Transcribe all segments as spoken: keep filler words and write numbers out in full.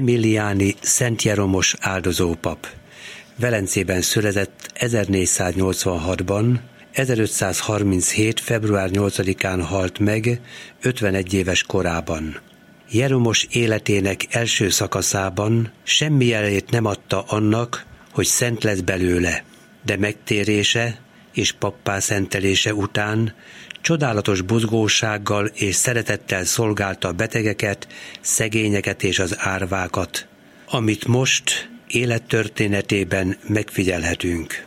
Emiliani Szent Jeromos áldozópap. Velencében született ezernégyszáznyolcvanhatban, ezerötszázharminchét. február nyolcadikán halt meg ötvenegy éves korában. Jeromos életének első szakaszában semmi jelét nem adta annak, hogy szent lesz belőle, de megtérése és pappá szentelése után csodálatos buzgósággal és szeretettel szolgálta a betegeket, szegényeket és az árvákat, amit most élettörténetében megfigyelhetünk.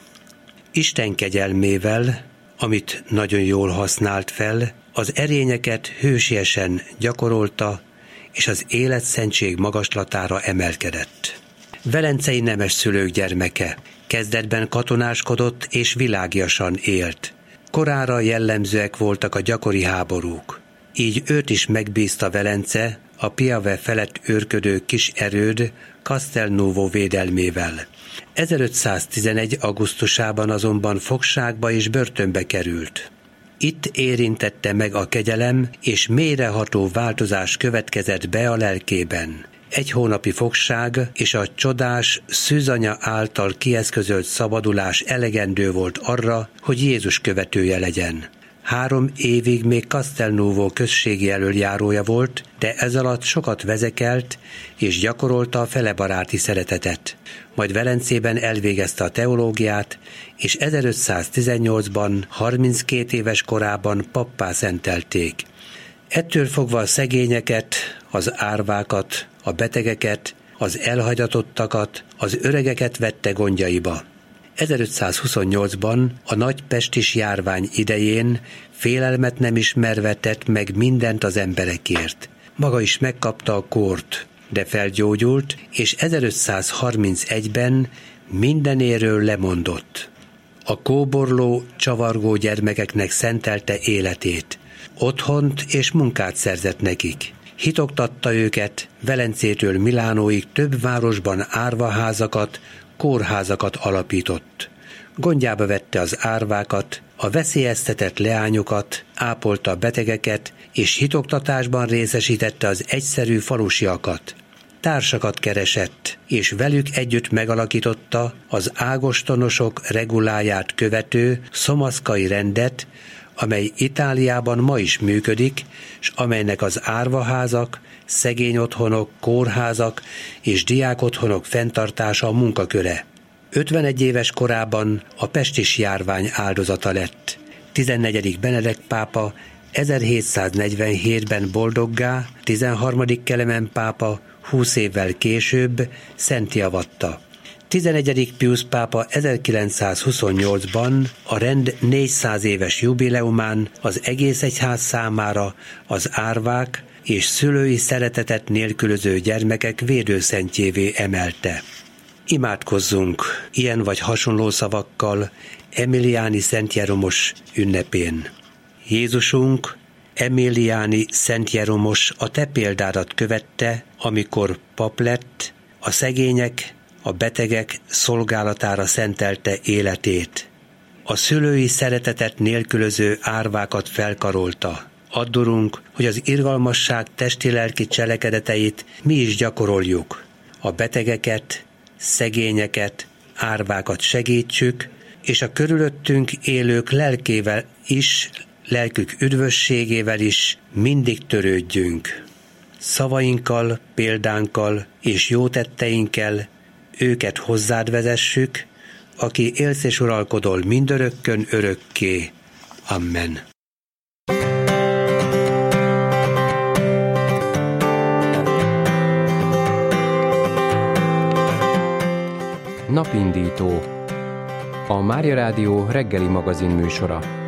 Isten kegyelmével, amit nagyon jól használt fel, az erényeket hősiesen gyakorolta, és az életszentség magaslatára emelkedett. Velencei nemes szülők gyermeke, kezdetben katonáskodott és világiasan élt. Korára jellemzőek voltak a gyakori háborúk. Így őt is megbízta Velence a Piave felett őrködő kis erőd Castelnuovo védelmével. ezerötszáztizenegy. augusztusában azonban fogságba és börtönbe került. Itt érintette meg a kegyelem, és mélyreható változás következett be a lelkében. Egy hónapi fogság és a csodás szűzanya által kieszközölt szabadulás elegendő volt arra, hogy Jézus követője legyen. Három évig még Castelnuovo községi elöljárója volt, de ez alatt sokat vezekelt és gyakorolta a felebaráti szeretetet. Majd Velencében elvégezte a teológiát, és ezerötszáztizennyolcban, harminckét éves korában pappá szentelték. Ettől fogva a szegényeket, az árvákat, a betegeket, az elhagyatottakat, az öregeket vette gondjaiba. ezerötszázhuszonnyolcban a nagy pestis járvány idején félelmet nem ismerve tett meg mindent az emberekért. Maga is megkapta a kórt, de felgyógyult, és ezerötszázharmincegyben mindenéről lemondott. A kóborló, csavargó gyermekeknek szentelte életét. Otthont és munkát szerzett nekik. Hitoktatta őket, Velencétől Milánóig több városban árvaházakat, kórházakat alapított. Gondjába vette az árvákat, a veszélyeztetett leányokat, ápolta a betegeket, és hitoktatásban részesítette az egyszerű falusiakat. Társakat keresett, és velük együtt megalakította az ágostonosok reguláját követő szomaszkai rendet, amely Itáliában ma is működik, és amelynek az árvaházak, szegényotthonok, kórházak és diákotthonok fenntartása a munkaköre. ötvenegy éves korában a pestis járvány áldozata lett. tizennegyedik Benedek pápa ezerhétszáznegyvenhétben boldoggá, tizenharmadik Kelemen pápa húsz évvel később szentté avatta. tizenegyedik Piusz pápa ezerkilencszázhuszonnyolcban a rend négyszáz éves jubileumán az egész egyház számára az árvák és szülői szeretetet nélkülöző gyermekek védőszentjévé emelte. Imádkozzunk ilyen vagy hasonló szavakkal Emiliani Szent Jeromos ünnepén. Jézusunk, Emiliani Szent Jeromos a te példádat követte, amikor pap lett, a szegények, a betegek szolgálatára szentelte életét. A szülői szeretetet nélkülöző árvákat felkarolta. Add, Urunk, hogy az irgalmasság testi-lelki cselekedeteit mi is gyakoroljuk. A betegeket, szegényeket, árvákat segítsük, és a körülöttünk élők lelkével is, lelkük üdvösségével is mindig törődjünk. Szavainkkal, példánkkal és jó tetteinkkel őket hozzád vezessük, aki élsz és uralkodol mindörökkön örökké. Amen. Napindító. A Mária Rádió reggeli magazin műsora.